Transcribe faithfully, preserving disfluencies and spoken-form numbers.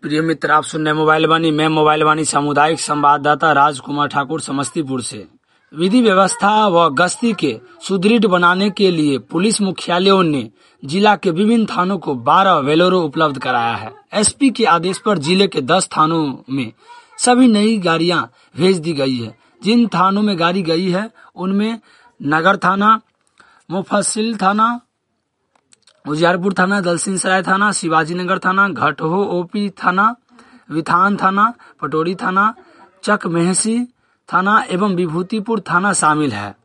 प्रिय मित्र, आप सुन रहे मोबाइल वाणी। मैं मोबाइल वाणी सामुदायिक संवाददाता राजकुमार ठाकुर समस्तीपुर से। विधि व्यवस्था व गश्ती के सुदृढ़ बनाने के लिए पुलिस मुख्यालयों ने जिला के विभिन्न थानों को बारह वेलोरो उपलब्ध कराया है। एसपी के आदेश पर जिले के दस थानों में सभी नई गाड़ियां भेज दी गई है। जिन थानों में गाड़ी गई है उनमें नगर थाना, मुफस्सिल थाना, उजियारपुर थाना, दलसिंह सराय थाना, शिवाजी नगर थाना, घटहो ओपी थाना, विथान थाना, पटोरी थाना, चक मेहसी थाना एवं विभूतिपुर थाना शामिल है।